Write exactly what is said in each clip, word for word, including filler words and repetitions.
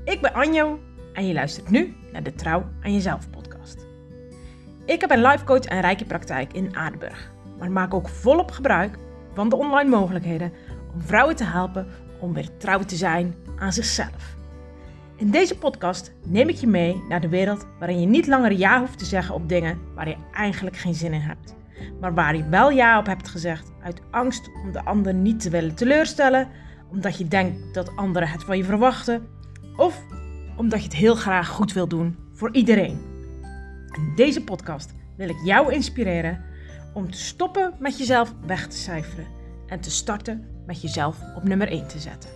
Ik ben Anjo en je luistert nu naar de Trouw aan Jezelf podcast. Ik heb een life coach en rijke praktijk in Aardenburg, maar maak ook volop gebruik van de online mogelijkheden om vrouwen te helpen om weer trouw te zijn aan zichzelf. In deze podcast neem ik je mee naar de wereld waarin je niet langer ja hoeft te zeggen op dingen waar je eigenlijk geen zin in hebt, maar waar je wel ja op hebt gezegd uit angst om de ander niet te willen teleurstellen, omdat je denkt dat anderen het van je verwachten of omdat je het heel graag goed wil doen voor iedereen. In deze podcast wil ik jou inspireren om te stoppen met jezelf weg te cijferen en te starten met jezelf op nummer één te zetten.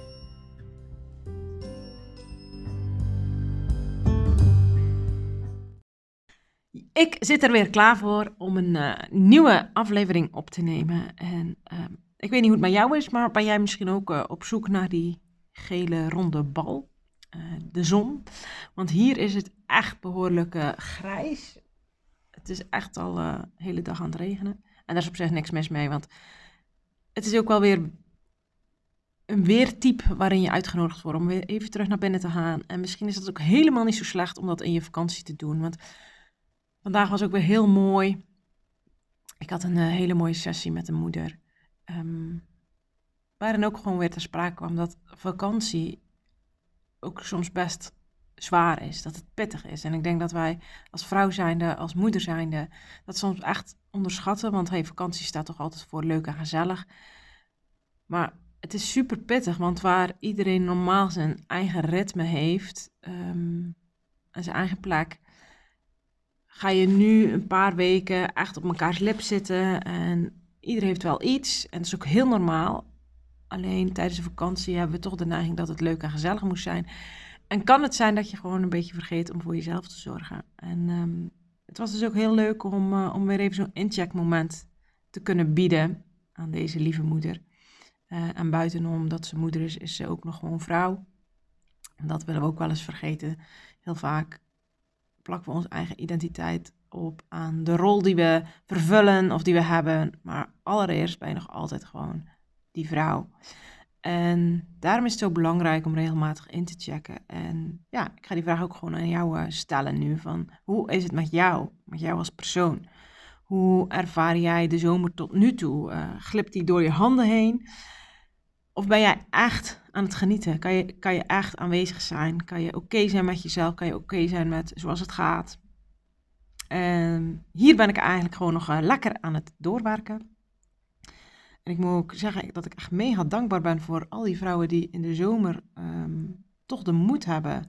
Ik zit er weer klaar voor om een uh, nieuwe aflevering op te nemen. En uh, ik weet niet hoe het met jou is, maar ben jij misschien ook uh, op zoek naar die gele ronde bal, uh, de zon? Want hier is het echt behoorlijk uh, grijs. Het is echt al uh, de hele dag aan het regenen. En daar is op zich niks mis mee, want het is ook wel weer een weertype waarin je uitgenodigd wordt om weer even terug naar binnen te gaan. En misschien is het ook helemaal niet zo slecht om dat in je vakantie te doen, want vandaag was ook weer heel mooi. Ik had een uh, hele mooie sessie met een moeder. Um, waarin ook gewoon weer te sprake kwam dat vakantie ook soms best zwaar is. Dat het pittig is. En ik denk dat wij als vrouw zijnde, als moeder zijnde, dat soms echt onderschatten. Want hey, vakantie staat toch altijd voor leuk en gezellig. Maar het is super pittig. Want waar iedereen normaal zijn eigen ritme heeft um, en zijn eigen plek, ga je nu een paar weken echt op mekaars lip zitten en iedereen heeft wel iets en dat is ook heel normaal. Alleen tijdens de vakantie hebben we toch de neiging dat het leuk en gezellig moest zijn. En kan het zijn dat je gewoon een beetje vergeet om voor jezelf te zorgen. En um, het was dus ook heel leuk om, uh, om weer even zo'n incheckmoment te kunnen bieden aan deze lieve moeder. Uh, en buitenom dat ze moeder is, is ze ook nog gewoon vrouw. En dat willen we ook wel eens vergeten. Heel vaak plakken we onze eigen identiteit op aan de rol die we vervullen of die we hebben. Maar allereerst ben je nog altijd gewoon die vrouw. En daarom is het zo belangrijk om regelmatig in te checken. En ja, ik ga die vraag ook gewoon aan jou stellen nu. Van hoe is het met jou? Met jou als persoon? Hoe ervaar jij de zomer tot nu toe? Uh, glipt die door je handen heen? Of ben jij echt aan het genieten? Kan je, kan je echt aanwezig zijn? Kan je oké okay zijn met jezelf? Kan je oké okay zijn met zoals het gaat? En hier ben ik eigenlijk gewoon nog uh, lekker aan het doorwerken. En ik moet ook zeggen dat ik echt mega dankbaar ben voor al die vrouwen die in de zomer um, toch de moed hebben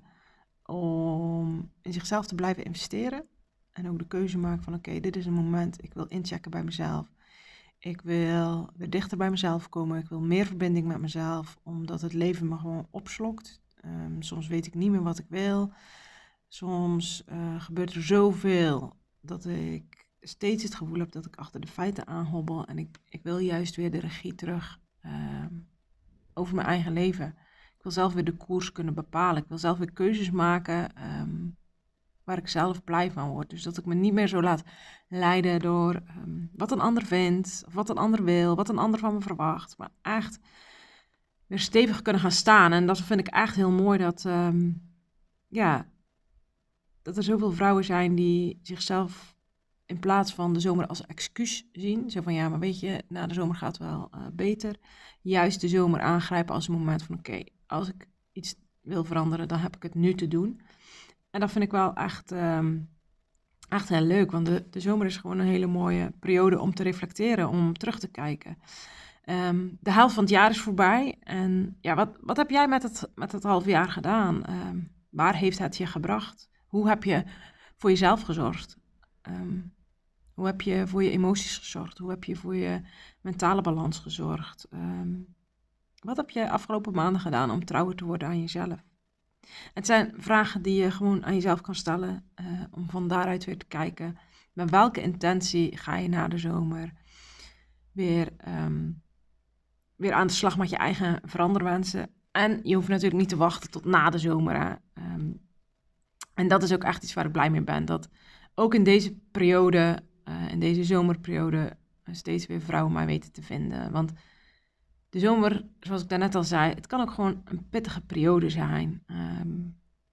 om in zichzelf te blijven investeren. En ook de keuze maken van oké, okay, dit is een moment, ik wil inchecken bij mezelf. Ik wil weer dichter bij mezelf komen. Ik wil meer verbinding met mezelf, omdat het leven me gewoon opslokt. Um, soms weet ik niet meer wat ik wil. Soms uh, gebeurt er zoveel dat ik steeds het gevoel heb dat ik achter de feiten aanhobbel. En ik, ik wil juist weer de regie terug um, over mijn eigen leven. Ik wil zelf weer de koers kunnen bepalen. Ik wil zelf weer keuzes maken um, waar ik zelf blij van word. Dus dat ik me niet meer zo laat leiden door um, wat een ander vindt, of wat een ander wil, wat een ander van me verwacht. Maar echt weer stevig kunnen gaan staan. En dat vind ik echt heel mooi dat, um, ja, dat er zoveel vrouwen zijn die zichzelf in plaats van de zomer als excuus zien. Zo van ja, maar weet je, na de zomer gaat het wel uh, beter. Juist de zomer aangrijpen als een moment van oké, okay, als ik iets wil veranderen, dan heb ik het nu te doen. En dat vind ik wel echt, um, echt heel leuk, want de, de zomer is gewoon een hele mooie periode om te reflecteren, om terug te kijken. Um, de helft van het jaar is voorbij en ja, wat, wat heb jij met het, met het half jaar gedaan? Um, waar heeft het je gebracht? Hoe heb je voor jezelf gezorgd? Um, hoe heb je voor je emoties gezorgd? Hoe heb je voor je mentale balans gezorgd? Um, wat heb je afgelopen maanden gedaan om trouwer te worden aan jezelf? Het zijn vragen die je gewoon aan jezelf kan stellen, uh, om van daaruit weer te kijken. Met welke intentie ga je na de zomer weer, um, weer aan de slag met je eigen veranderwensen? En je hoeft natuurlijk niet te wachten tot na de zomer. Hè? Um, en dat is ook echt iets waar ik blij mee ben. Dat ook in deze periode, uh, in deze zomerperiode, uh, steeds weer vrouwen mij weten te vinden. Want de zomer, zoals ik daarnet al zei, het kan ook gewoon een pittige periode zijn. Um,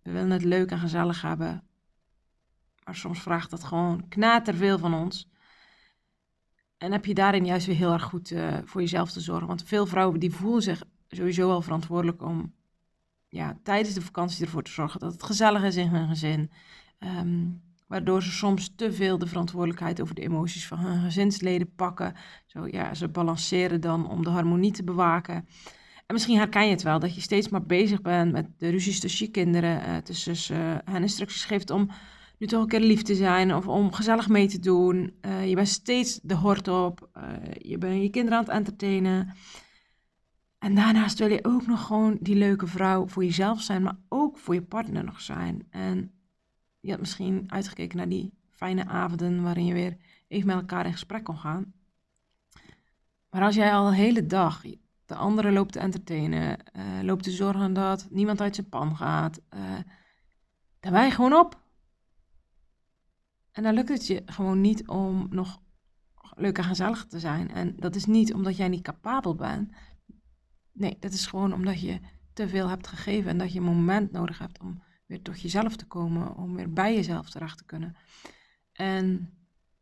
We willen het leuk en gezellig hebben. Maar soms vraagt dat gewoon knaterveel van ons. En heb je daarin juist weer heel erg goed uh, voor jezelf te zorgen. Want veel vrouwen die voelen zich sowieso al verantwoordelijk om ja, tijdens de vakantie ervoor te zorgen dat het gezellig is in hun gezin. Um, waardoor ze soms te veel de verantwoordelijkheid over de emoties van hun gezinsleden pakken. Zo, ja, ze balanceren dan om de harmonie te bewaken. En misschien herken je het wel, dat je steeds maar bezig bent met de ruzies tussen je kinderen. Uh, tussen uh, hen instructies geeft om nu toch een keer lief te zijn of om gezellig mee te doen. Uh, je bent steeds de hort op. Uh, je bent je kinderen aan het entertainen. En daarnaast wil je ook nog gewoon die leuke vrouw voor jezelf zijn, maar ook voor je partner nog zijn. En je had misschien uitgekeken naar die fijne avonden waarin je weer even met elkaar in gesprek kon gaan. Maar als jij al de hele dag de andere loopt te entertainen, uh, loopt te zorgen dat niemand uit zijn pan gaat, uh, dan ben je gewoon op. En dan lukt het je gewoon niet om nog leuk en gezellig te zijn. En dat is niet omdat jij niet capabel bent. Nee, dat is gewoon omdat je te veel hebt gegeven en dat je een moment nodig hebt om weer tot jezelf te komen, om weer bij jezelf terecht te kunnen. En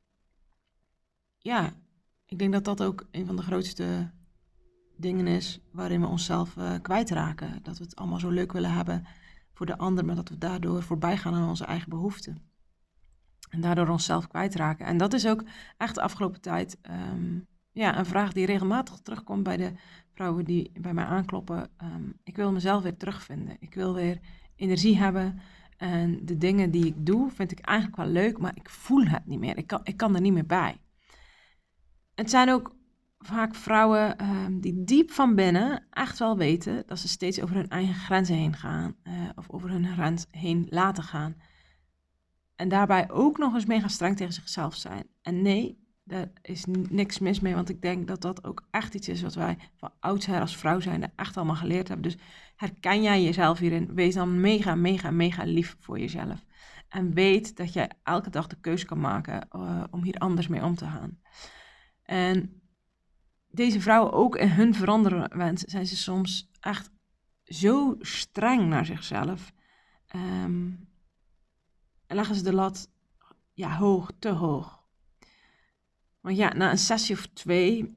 ja, ik denk dat dat ook een van de grootste dingen is waarin we onszelf uh, kwijtraken. Dat we het allemaal zo leuk willen hebben voor de ander, maar dat we daardoor voorbij gaan aan onze eigen behoeften. En daardoor onszelf kwijtraken. En dat is ook echt de afgelopen tijd um, ja, een vraag die regelmatig terugkomt bij de vrouwen die bij mij aankloppen. Um, ik wil mezelf weer terugvinden. Ik wil weer energie hebben. En de dingen die ik doe, vind ik eigenlijk wel leuk, maar ik voel het niet meer. Ik kan, ik kan er niet meer bij. Het zijn ook vaak vrouwen um, die diep van binnen echt wel weten dat ze steeds over hun eigen grenzen heen gaan. Uh, of over hun grens heen laten gaan. En daarbij ook nog eens mega streng tegen zichzelf zijn. En nee, daar is niks mis mee, want ik denk dat dat ook echt iets is wat wij van oudsher als vrouw zijn echt allemaal geleerd hebben. Dus herken jij jezelf hierin, wees dan mega, mega, mega lief voor jezelf. En weet dat jij elke dag de keuze kan maken uh, om hier anders mee om te gaan. En deze vrouwen, ook in hun veranderen wens, zijn ze soms echt zo streng naar zichzelf. Um, En leggen ze de lat ja, hoog, te hoog. Want ja, na een sessie of twee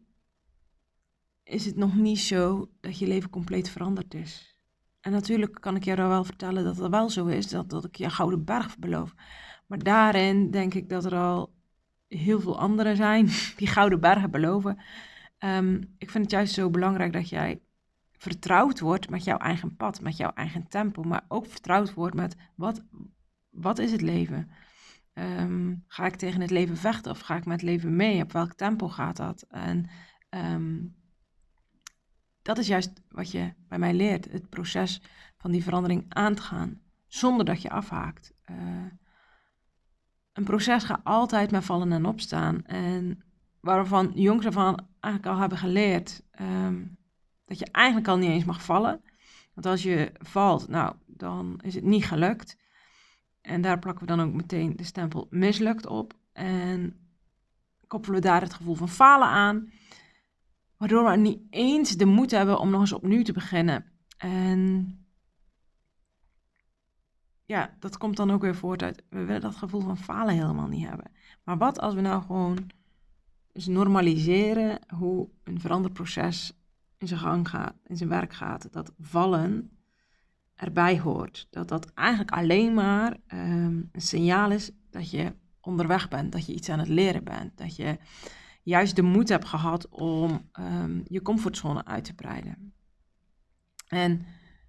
is het nog niet zo dat je leven compleet veranderd is. En natuurlijk kan ik jou wel vertellen dat het wel zo is, dat, dat ik je een gouden berg beloof. Maar daarin denk ik dat er al heel veel anderen zijn die gouden bergen beloven. Um, ik vind het juist zo belangrijk dat jij vertrouwd wordt met jouw eigen pad, met jouw eigen tempo. Maar ook vertrouwd wordt met wat... Wat is het leven? Um, ga ik tegen het leven vechten of ga ik met het leven mee? Op welk tempo gaat dat? En um, dat is juist wat je bij mij leert. Het proces van die verandering aan te gaan. Zonder dat je afhaakt. Uh, een proces gaat altijd met vallen en opstaan. En waarvan jongens ervan eigenlijk al hebben geleerd. Um, dat je eigenlijk al niet eens mag vallen. Want als je valt, nou, dan is het niet gelukt. En daar plakken we dan ook meteen de stempel mislukt op. En koppelen we daar het gevoel van falen aan. Waardoor we niet eens de moed hebben om nog eens opnieuw te beginnen. En ja, dat komt dan ook weer voort uit. We willen dat gevoel van falen helemaal niet hebben. Maar wat als we nou gewoon eens normaliseren hoe een veranderproces in zijn gang gaat, in zijn werk gaat. Dat vallen erbij hoort. Dat dat eigenlijk alleen maar um, een signaal is dat je onderweg bent, dat je iets aan het leren bent, dat je juist de moed hebt gehad om um, je comfortzone uit te breiden. En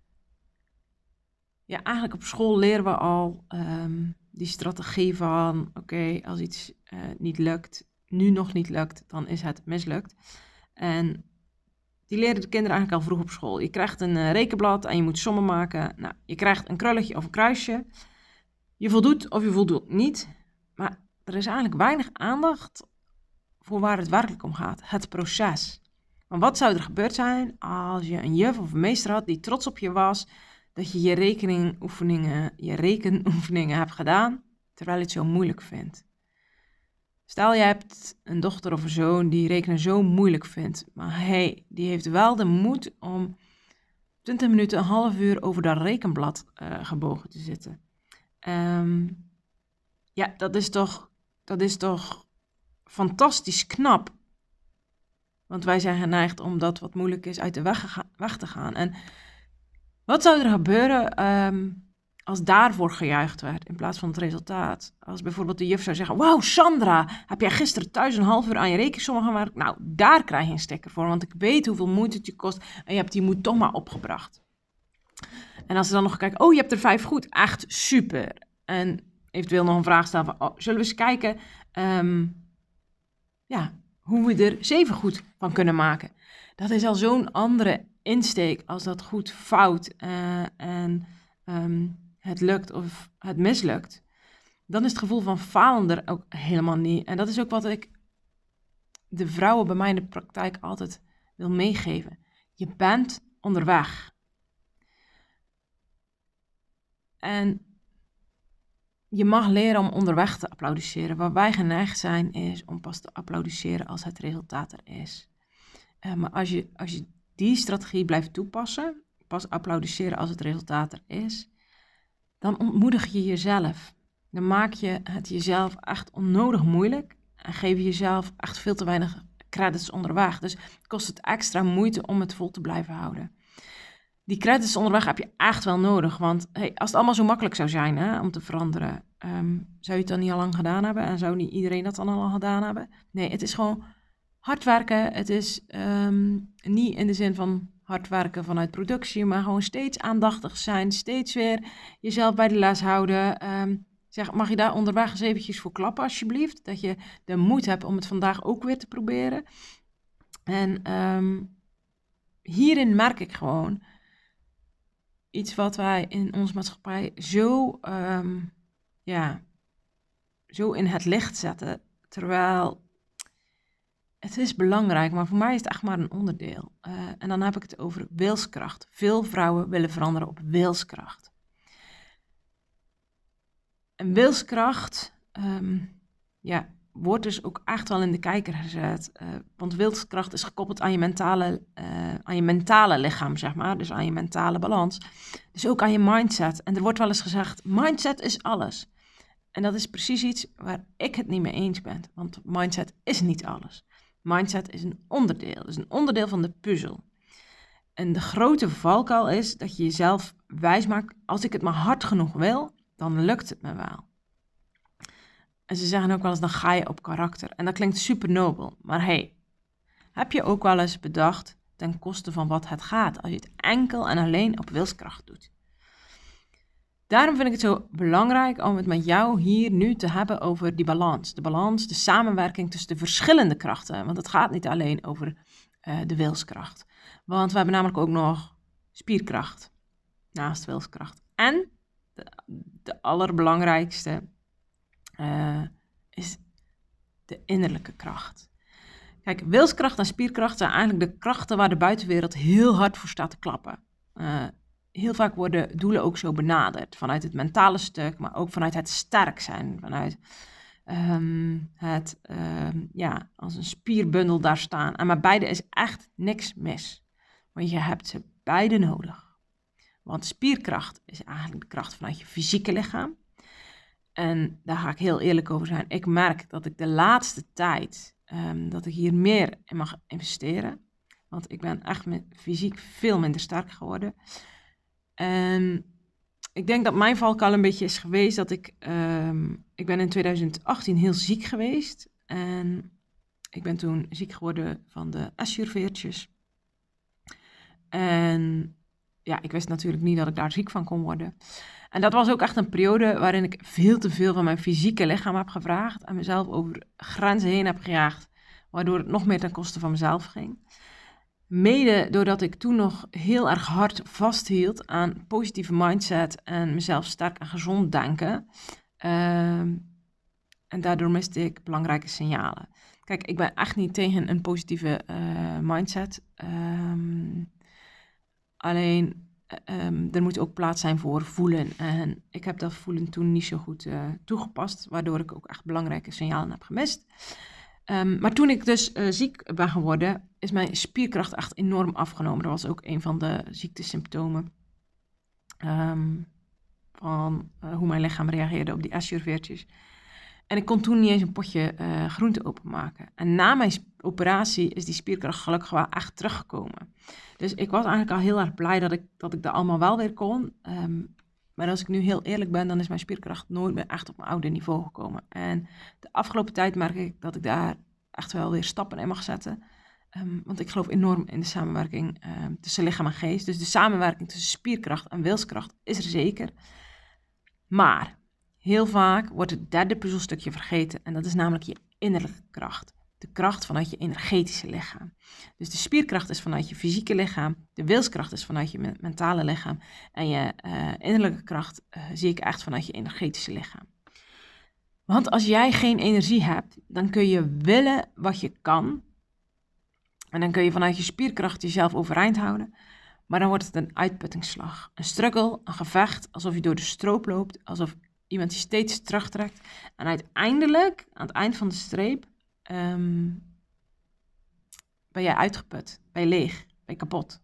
ja, eigenlijk op school leren we al um, die strategie van, oké, okay, als iets uh, niet lukt, nu nog niet lukt, dan is het mislukt. En die leren de kinderen eigenlijk al vroeg op school. Je krijgt een uh, rekenblad en je moet sommen maken. Nou, je krijgt een krulletje of een kruisje. Je voldoet of je voldoet niet. Maar er is eigenlijk weinig aandacht voor waar het werkelijk om gaat. Het proces. Want wat zou er gebeurd zijn als je een juf of een meester had die trots op je was, dat je je rekenoefeningen, je rekenoefeningen hebt gedaan, terwijl je het zo moeilijk vindt. Stel, je hebt een dochter of een zoon die rekenen zo moeilijk vindt. Maar hey, die heeft wel de moed om twintig minuten, een half uur over dat rekenblad uh, gebogen te zitten. Um, ja, dat is toch, dat is toch fantastisch knap. Want wij zijn geneigd om dat wat moeilijk is uit de weg, ga- weg te gaan. En wat zou er gebeuren um, als daarvoor gejuicht werd in plaats van het resultaat? Als bijvoorbeeld de juf zou zeggen, wauw Sandra, heb jij gisteren thuis een half uur aan je rekensommen gewerkt? Nou, daar krijg je een sticker voor, want ik weet hoeveel moeite het je kost en je hebt die moed toch maar opgebracht. En als ze dan nog kijken, oh je hebt er vijf goed, echt super. En eventueel nog een vraag stellen van, oh, zullen we eens kijken um, ja, hoe we er zeven goed van kunnen maken. Dat is al zo'n andere insteek als dat goed fout uh, en um, het lukt of het mislukt. Dan is het gevoel van falen er ook helemaal niet. En dat is ook wat ik de vrouwen bij mij in de praktijk altijd wil meegeven. Je bent onderweg. En je mag leren om onderweg te applaudisseren. Waar wij geneigd zijn is om pas te applaudisseren als het resultaat er is. Uh, maar als je, als je die strategie blijft toepassen, pas applaudisseren als het resultaat er is, dan ontmoedig je jezelf. Dan maak je het jezelf echt onnodig moeilijk en geef je jezelf echt veel te weinig credits onderweg. Dus het kost het extra moeite om het vol te blijven houden. Die credits onderweg heb je echt wel nodig, want hey, als het allemaal zo makkelijk zou zijn hè, om te veranderen, um, zou je het dan niet al lang gedaan hebben en zou niet iedereen dat dan al gedaan hebben? Nee, het is gewoon hard werken. Het is um, niet in de zin van hard werken vanuit productie, maar gewoon steeds aandachtig zijn, steeds weer jezelf bij de les houden. Um, zeg, mag je daar onderweg eens eventjes voor klappen alsjeblieft, dat je de moed hebt om het vandaag ook weer te proberen. En um, hierin merk ik gewoon iets wat wij in onze maatschappij zo, um, ja, zo in het licht zetten. Terwijl het is belangrijk, maar voor mij is het echt maar een onderdeel. Uh, en dan heb ik het over wilskracht. Veel vrouwen willen veranderen op wilskracht. En wilskracht, um, ja, wordt dus ook echt wel in de kijker gezet. Uh, want wilskracht is gekoppeld aan je mentale, uh, aan je mentale lichaam, zeg maar. Dus aan je mentale balans. Dus ook aan je mindset. En er wordt wel eens gezegd, mindset is alles. En dat is precies iets waar ik het niet mee eens ben. Want mindset is niet alles. Mindset is een onderdeel. Dus een onderdeel van de puzzel. En de grote valkuil is dat je jezelf wijsmaakt, als ik het maar hard genoeg wil, dan lukt het me wel. En ze zeggen ook wel eens, dan ga je op karakter. En dat klinkt super nobel. Maar hey, heb je ook wel eens bedacht ten koste van wat het gaat, als je het enkel en alleen op wilskracht doet? Daarom vind ik het zo belangrijk om het met jou hier nu te hebben over die balans. De balans, de samenwerking tussen de verschillende krachten. Want het gaat niet alleen over uh, de wilskracht. Want we hebben namelijk ook nog spierkracht naast wilskracht. En de, de allerbelangrijkste uh, is de innerlijke kracht. Kijk, wilskracht en spierkracht zijn eigenlijk de krachten waar de buitenwereld heel hard voor staat te klappen. Uh, heel vaak worden doelen ook zo benaderd. Vanuit het mentale stuk, maar ook vanuit het sterk zijn. Vanuit um, het, um, ja, als een spierbundel daar staan. En met beide is echt niks mis. Want je hebt ze beide nodig. Want spierkracht is eigenlijk de kracht vanuit je fysieke lichaam. En daar ga ik heel eerlijk over zijn. Ik merk dat ik de laatste tijd, um, dat ik hier meer in mag investeren. Want ik ben echt met fysiek veel minder sterk geworden. En ik denk dat mijn valkuil een beetje is geweest dat ik... Um, ik ben in twintig achttien heel ziek geweest. En ik ben toen ziek geworden van de Asjurveertjes. En ja, ik wist natuurlijk niet dat ik daar ziek van kon worden. En dat was ook echt een periode waarin ik veel te veel van mijn fysieke lichaam heb gevraagd. En mezelf over grenzen heen heb gejaagd. Waardoor het nog meer ten koste van mezelf ging. Mede doordat ik toen nog heel erg hard vasthield aan positieve mindset en mezelf sterk en gezond denken. Uh, en daardoor miste ik belangrijke signalen. Kijk, ik ben echt niet tegen een positieve uh, mindset. Um, alleen, um, er moet ook plaats zijn voor voelen. En ik heb dat voelen toen niet zo goed uh, toegepast, waardoor ik ook echt belangrijke signalen heb gemist. Um, maar toen ik dus uh, ziek ben geworden, is mijn spierkracht echt enorm afgenomen. Dat was ook een van de ziektesymptomen. Um, van uh, hoe mijn lichaam reageerde op die Ayurveertjes. En ik kon toen niet eens een potje uh, groente openmaken. En na mijn sp- operatie is die spierkracht gelukkig wel echt teruggekomen. Dus ik was eigenlijk al heel erg blij dat ik dat, ik dat allemaal wel weer kon. Um, maar als ik nu heel eerlijk ben, dan is mijn spierkracht nooit meer echt op mijn oude niveau gekomen. En de afgelopen tijd merk ik dat ik daar echt wel weer stappen in mag zetten. Um, want ik geloof enorm in de samenwerking um, tussen lichaam en geest. Dus de samenwerking tussen spierkracht en wilskracht is er zeker. Maar heel vaak wordt het derde puzzelstukje vergeten en dat is namelijk je innerlijke kracht. De kracht vanuit je energetische lichaam. Dus de spierkracht is vanuit je fysieke lichaam, de wilskracht is vanuit je me- mentale lichaam en je uh, innerlijke kracht uh, zie ik echt vanuit je energetische lichaam. Want als jij geen energie hebt, dan kun je willen wat je kan en dan kun je vanuit je spierkracht jezelf overeind houden. Maar dan wordt het een uitputtingsslag, een struggle, een gevecht, alsof je door de stroop loopt, alsof iemand je steeds terugtrekt. En uiteindelijk, aan het eind van de streep, um, ben jij uitgeput, ben je leeg, ben je kapot.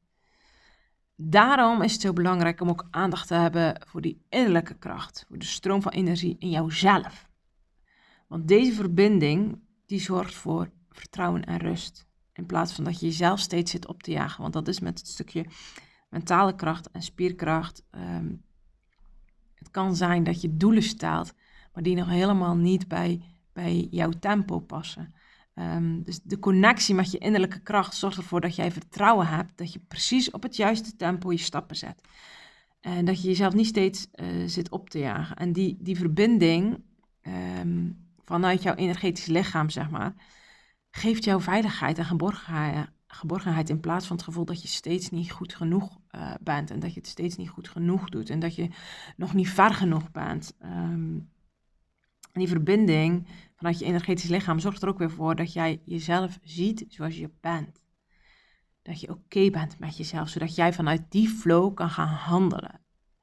Daarom is het zo belangrijk om ook aandacht te hebben voor die innerlijke kracht, voor de stroom van energie in jouzelf. Want deze verbinding, die zorgt voor vertrouwen en rust. In plaats van dat je jezelf steeds zit op te jagen. Want dat is met het stukje mentale kracht en spierkracht. Um, het kan zijn dat je doelen stelt, maar die nog helemaal niet bij, bij jouw tempo passen. Um, dus de connectie met je innerlijke kracht zorgt ervoor dat jij vertrouwen hebt. Dat je precies op het juiste tempo je stappen zet. En dat je jezelf niet steeds uh, zit op te jagen. En die, die verbinding um, vanuit jouw energetisch lichaam, zeg maar, geeft jou veiligheid en geborgenheid, geborgenheid in plaats van het gevoel dat je steeds niet goed genoeg uh, bent en dat je het steeds niet goed genoeg doet en dat je nog niet ver genoeg bent. Um, en die verbinding vanuit je energetisch lichaam zorgt er ook weer voor dat jij jezelf ziet zoals je bent. Dat je oké okay bent met jezelf, zodat jij vanuit die flow kan gaan handelen.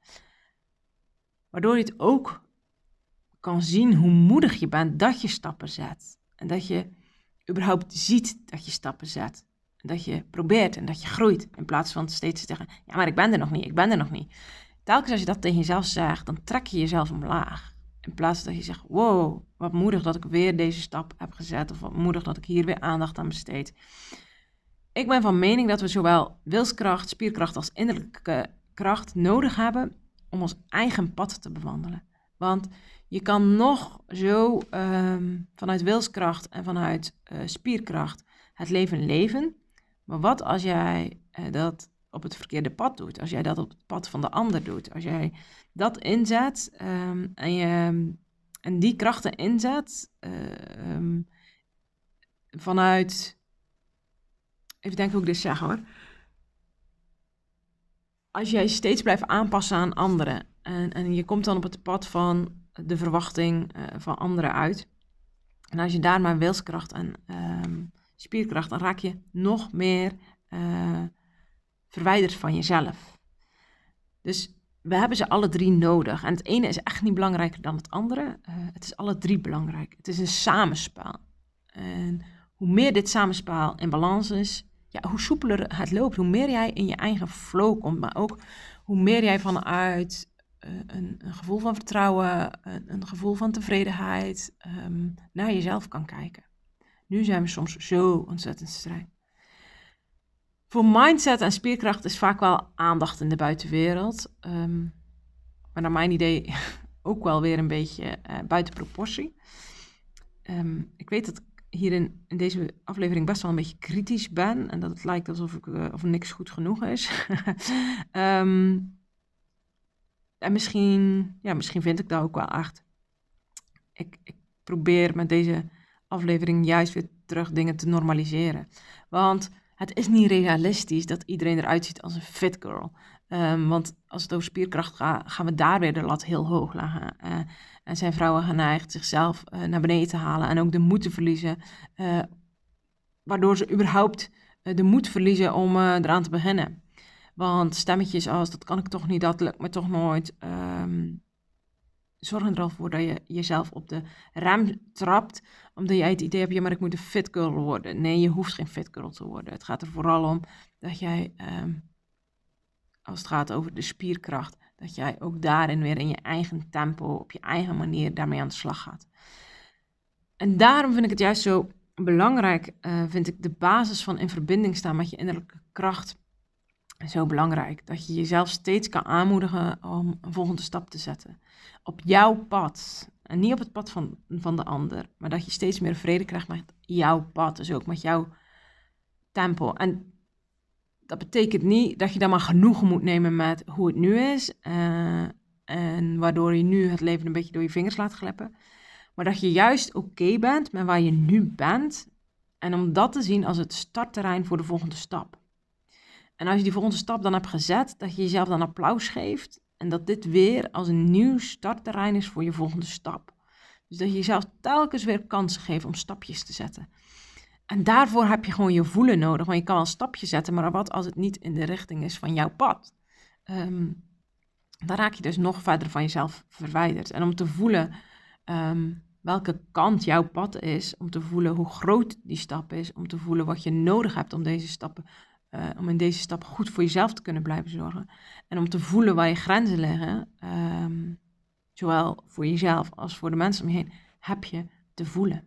Waardoor je het ook kan zien hoe moedig je bent dat je stappen zet en dat je überhaupt ziet dat je stappen zet. En dat je probeert en dat je groeit. In plaats van steeds te zeggen, ja, maar ik ben er nog niet, ik ben er nog niet. Telkens als je dat tegen jezelf zegt, dan trek je jezelf omlaag. In plaats dat je zegt, wow, wat moedig dat ik weer deze stap heb gezet. Of wat moedig dat ik hier weer aandacht aan besteed. Ik ben van mening dat we zowel wilskracht, spierkracht als innerlijke kracht nodig hebben om ons eigen pad te bewandelen. Want je kan nog zo um, vanuit wilskracht en vanuit uh, spierkracht het leven leven. Maar wat als jij uh, dat op het verkeerde pad doet? Als jij dat op het pad van de ander doet? Als jij dat inzet um, en, je, en die krachten inzet uh, um, vanuit... Even denken hoe ik dit zeg hoor. Als jij steeds blijft aanpassen aan anderen en, en je komt dan op het pad van de verwachting uh, van anderen uit. En als je daar maar wilskracht en um, spierkracht, dan raak je nog meer uh, verwijderd van jezelf. Dus we hebben ze alle drie nodig. En het ene is echt niet belangrijker dan het andere. Uh, het is alle drie belangrijk. Het is een samenspel. En hoe meer dit samenspel in balans is, ja, hoe soepeler het loopt. Hoe meer jij in je eigen flow komt, maar ook hoe meer jij vanuit Een, een gevoel van vertrouwen, een, een gevoel van tevredenheid, um, naar jezelf kan kijken. Nu zijn we soms zo ontzettend streng. Voor mindset en spierkracht is vaak wel aandacht in de buitenwereld. Um, maar naar mijn idee ook wel weer een beetje uh, buiten proportie. Um, ik weet dat ik hierin in deze aflevering best wel een beetje kritisch ben. En dat het lijkt alsof ik, uh, of niks goed genoeg is. um, En misschien, ja, misschien vind ik dat ook wel echt. Ik, ik probeer met deze aflevering juist weer terug dingen te normaliseren. Want het is niet realistisch dat iedereen eruit ziet als een fit girl. Um, want als het over spierkracht gaat, gaan we daar weer de lat heel hoog leggen. Uh, en zijn vrouwen geneigd zichzelf uh, naar beneden te halen en ook de moed te verliezen. Uh, waardoor ze überhaupt uh, de moed verliezen om uh, eraan te beginnen. Want stemmetjes als, dat kan ik toch niet, dat lukt me toch nooit. Um, zorgen er al voor dat je jezelf op de rem trapt, omdat jij het idee hebt, ja, maar ik moet een fit girl worden. Nee, je hoeft geen fit girl te worden. Het gaat er vooral om dat jij, um, als het gaat over de spierkracht, dat jij ook daarin weer in je eigen tempo, op je eigen manier daarmee aan de slag gaat. En daarom vind ik het juist zo belangrijk, uh, vind ik de basis van in verbinding staan met je innerlijke kracht zo belangrijk. Dat je jezelf steeds kan aanmoedigen om een volgende stap te zetten. Op jouw pad. En niet op het pad van, van de ander. Maar dat je steeds meer vrede krijgt met jouw pad. Dus ook met jouw tempo. En dat betekent niet dat je dan maar genoegen moet nemen met hoe het nu is. Uh, en waardoor je nu het leven een beetje door je vingers laat glippen. Maar dat je juist oké okay bent met waar je nu bent. En om dat te zien als het startterrein voor de volgende stap. En als je die volgende stap dan hebt gezet, dat je jezelf dan applaus geeft. En dat dit weer als een nieuw startterrein is voor je volgende stap. Dus dat je jezelf telkens weer kansen geeft om stapjes te zetten. En daarvoor heb je gewoon je voelen nodig. Want je kan wel een stapje zetten, maar wat als het niet in de richting is van jouw pad? Um, dan raak je dus nog verder van jezelf verwijderd. En om te voelen um, welke kant jouw pad is, om te voelen hoe groot die stap is, om te voelen wat je nodig hebt om deze stappen Uh, om in deze stap goed voor jezelf te kunnen blijven zorgen. En om te voelen waar je grenzen liggen, um, zowel voor jezelf als voor de mensen om je heen, heb je te voelen.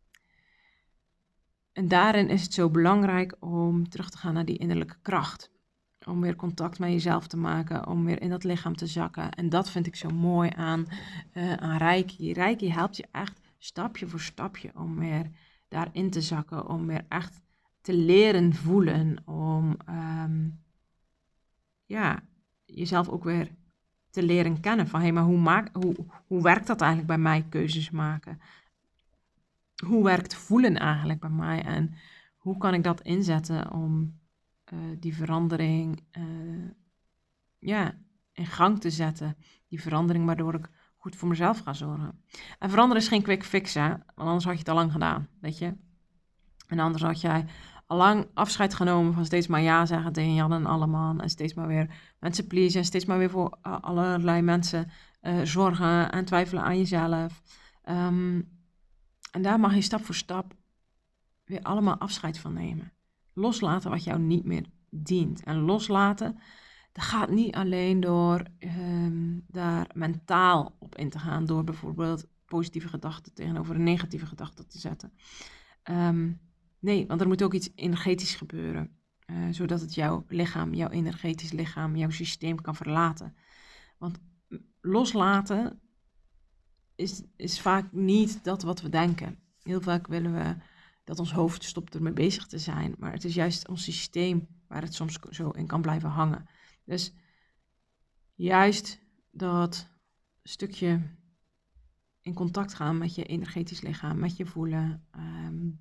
En daarin is het zo belangrijk om terug te gaan naar die innerlijke kracht. Om weer contact met jezelf te maken, om weer in dat lichaam te zakken. En dat vind ik zo mooi aan, uh, aan Reiki. Reiki helpt je echt stapje voor stapje om weer daarin te zakken, om weer echt te leren voelen, om um, ja, jezelf ook weer te leren kennen. Van, hé, hey, maar hoe, maak, hoe, hoe werkt dat eigenlijk bij mij, keuzes maken? Hoe werkt voelen eigenlijk bij mij? En hoe kan ik dat inzetten om uh, die verandering uh, ja, in gang te zetten? Die verandering waardoor ik goed voor mezelf ga zorgen. En veranderen is geen quick fix, hè? Want anders had je het al lang gedaan, weet je? En anders had jij allang afscheid genomen van steeds maar ja zeggen tegen Jan en Alleman. En steeds maar weer mensen pleasen. En steeds maar weer voor uh, allerlei mensen uh, zorgen en twijfelen aan jezelf. Um, en daar mag je stap voor stap weer allemaal afscheid van nemen. Loslaten wat jou niet meer dient. En loslaten, dat gaat niet alleen door um, daar mentaal op in te gaan. Door bijvoorbeeld positieve gedachten tegenover een negatieve gedachte te zetten. Um, Nee, want er moet ook iets energetisch gebeuren, uh, zodat het jouw lichaam, jouw energetisch lichaam, jouw systeem kan verlaten. Want loslaten is, is vaak niet dat wat we denken. Heel vaak willen we dat ons hoofd stopt ermee bezig te zijn, maar het is juist ons systeem waar het soms zo in kan blijven hangen. Dus juist dat stukje in contact gaan met je energetisch lichaam, met je voelen, um,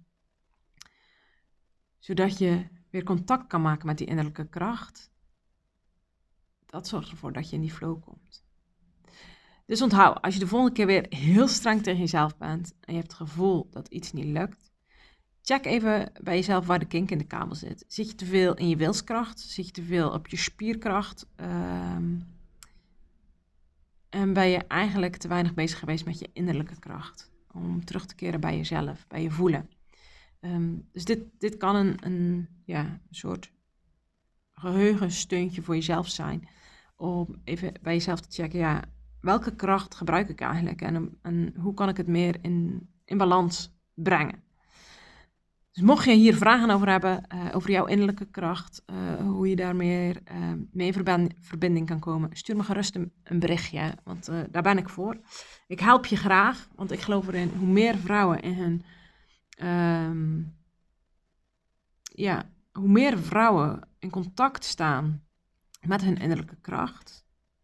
zodat je weer contact kan maken met die innerlijke kracht. Dat zorgt ervoor dat je in die flow komt. Dus onthoud, als je de volgende keer weer heel streng tegen jezelf bent en je hebt het gevoel dat iets niet lukt, check even bij jezelf waar de kink in de kabel zit. Zit je te veel in je wilskracht? Zit je te veel op je spierkracht? Um, en ben je eigenlijk te weinig bezig geweest met je innerlijke kracht? Om terug te keren bij jezelf, bij je voelen. Um, dus dit, dit kan een, een, ja, een soort geheugensteuntje voor jezelf zijn. Om even bij jezelf te checken, ja, welke kracht gebruik ik eigenlijk? En, en hoe kan ik het meer in, in balans brengen? Dus mocht je hier vragen over hebben, uh, over jouw innerlijke kracht, uh, hoe je daar meer uh, mee in verbinding kan komen, stuur me gerust een, een berichtje, want uh, daar ben ik voor. Ik help je graag, want ik geloof erin, hoe meer vrouwen in hun... Um, ja, hoe meer vrouwen in contact staan met hun innerlijke kracht,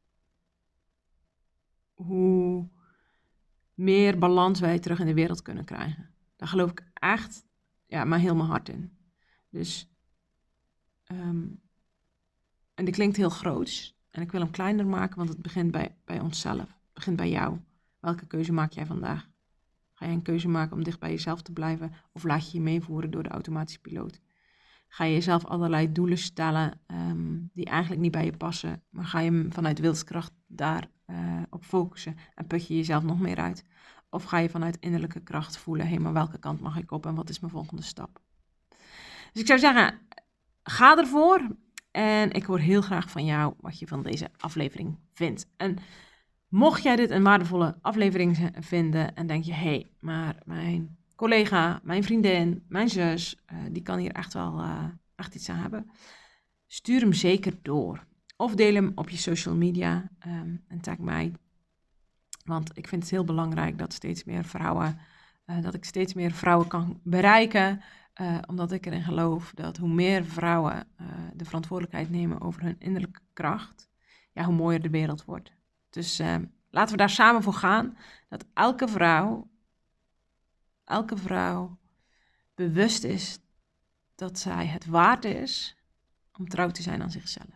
hoe meer balans wij terug in de wereld kunnen krijgen. Daar geloof ik echt, ja, maar heel mijn hart in. Dus, um, en die klinkt heel groots. En ik wil hem kleiner maken, want het begint bij, bij onszelf. Het begint bij jou. Welke keuze maak jij vandaag? Ga je een keuze maken om dicht bij jezelf te blijven? Of laat je je meevoeren door de automatische piloot? Ga je jezelf allerlei doelen stellen um, die eigenlijk niet bij je passen, maar ga je hem vanuit wilskracht daar uh, op focussen en put je jezelf nog meer uit? Of ga je vanuit innerlijke kracht voelen, hé, hey, maar welke kant mag ik op en wat is mijn volgende stap? Dus ik zou zeggen, ga ervoor en ik hoor heel graag van jou wat je van deze aflevering vindt. En mocht jij dit een waardevolle aflevering vinden en denk je, hé, hey, maar mijn collega, mijn vriendin, mijn zus, uh, die kan hier echt wel uh, echt iets aan hebben. Stuur hem zeker door. Of deel hem op je social media um, en tag mij. Want ik vind het heel belangrijk dat steeds meer vrouwen, uh, dat ik steeds meer vrouwen kan bereiken. Uh, omdat ik erin geloof dat hoe meer vrouwen uh, de verantwoordelijkheid nemen over hun innerlijke kracht, ja, hoe mooier de wereld wordt. Dus uh, laten we daar samen voor gaan. Dat elke vrouw, elke vrouw bewust is dat zij het waard is om trouw te zijn aan zichzelf.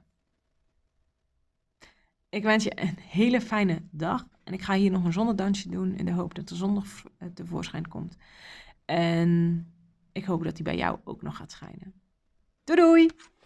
Ik wens je een hele fijne dag. En ik ga hier nog een zonnedansje doen in de hoop dat de zon nog tevoorschijn komt. En ik hoop dat die bij jou ook nog gaat schijnen. Doei doei!